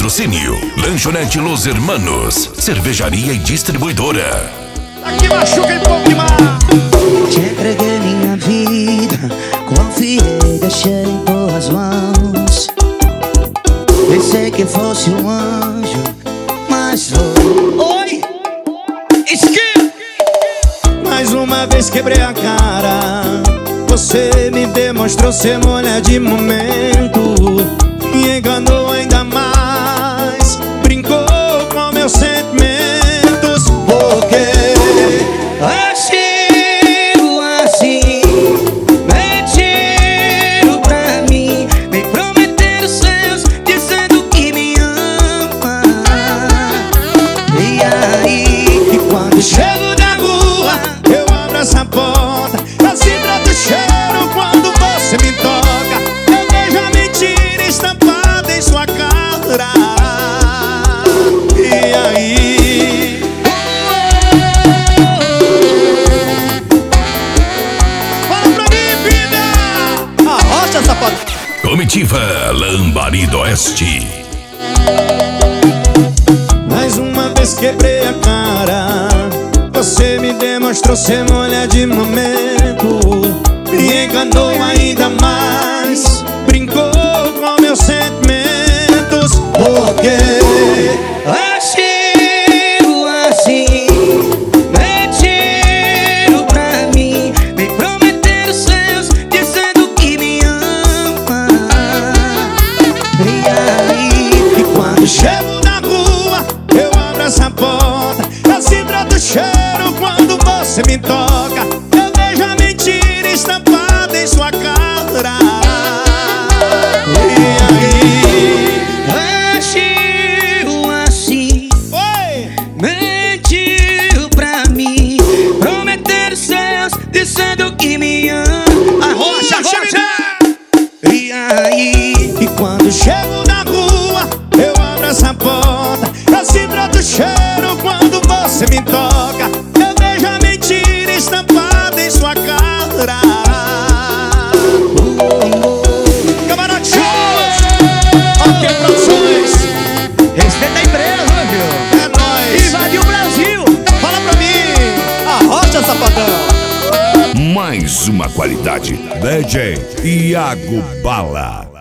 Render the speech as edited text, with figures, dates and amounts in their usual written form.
Patrocínio: Lanchonete Los Hermanos, cervejaria e distribuidora. Aqui machuca e pouco demais. Te entreguei minha vida, confiei, deixei em boas mãos. Pensei que fosse um anjo, mas foi. Oi! Mais uma vez quebrei a cara. Você me demonstrou ser mulher de momento. Me enganou ainda mais. Brincou com meus sentimentos. Porque agiu assim, mentiram pra mim, me prometeram seus, dizendo que me ama. E aí, e quando chego da rua, eu abro essa porta, eu sinto o cheiro quando você me toca. Eu vejo a mentira estampada em sua cara. E aí, fala pra mim, vida! Arrocha, safado! Comitiva Lambari do Oeste. Mais uma vez quebrei a cara. Você me demonstrou ser mulher de momento. Me enganou ainda mais. Brincou com meus sentimentos. Porque agiu assim, mentiram pra mim, me prometeram seus, dizendo que me ama. E aí, e quando chego na rua, eu abro essa porta, eu sinto o cheiro quando você me toca. Eu vejo a mentira estampada em sua cara. E aí, agiu assim, oi! mentiu pra mim, prometeram seus, dizendo que me ama. Arrocha, arrocha! E aí, E quando chego na rua, eu abro essa porta, eu sinto o cheiro quando você me toca. Eu vejo a mentira estampada em sua cara. Camarote Shows! Ok, Produções! respeita a empresa, viu? É nóis! Invadiu o Brasil! Fala pra mim! Arrocha, safadão! Mais uma qualidade. DJ Iago Bala.